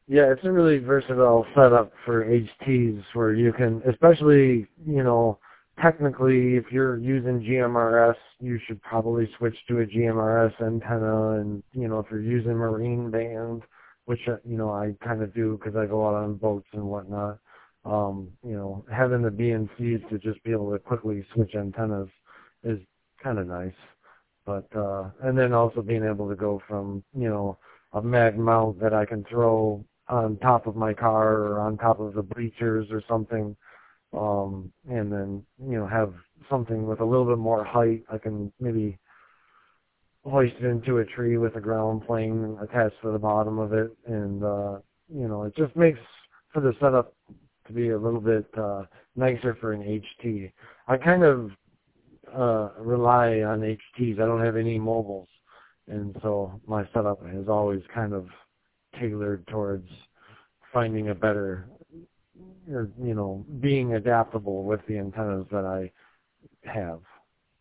Yeah, it's a really versatile setup for HTs where you can, especially, technically if you're using GMRS, you should probably switch to a GMRS antenna. And, if you're using marine band, which, I kind of do because I go out on boats and whatnot, having the BNCs to just be able to quickly switch antennas is kind of nice. But, and then also being able to go from, a mag mount that I can throw on top of my car or on top of the bleachers or something, and then, have something with a little bit more height. I can maybe hoist it into a tree with a ground plane attached to the bottom of it, and, it just makes for the setup to be a little bit nicer for an HT. I kind of rely on HTs. I don't have any mobiles, and so my setup has always kind of tailored towards finding a better, being adaptable with the antennas that I have.